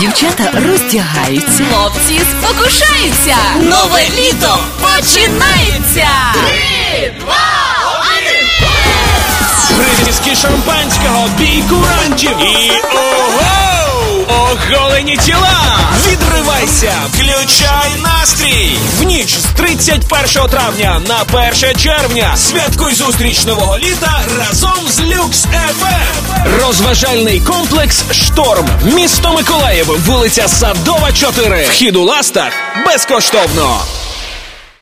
Дівчата роздягаються, хлопці спокушаються. нове літо починається! 3, 2, 1. Притиски шампанського, бій курантів і оголені тіла. Відривайся, включай настрій. В ніч з 31 травня на 1 червня святкуй зустріч нового літа разом з Люкс FM. Розважальний комплекс «Шторм». Місто Миколаїв, вулиця Садова, 4. Вхід у Ластах безкоштовно.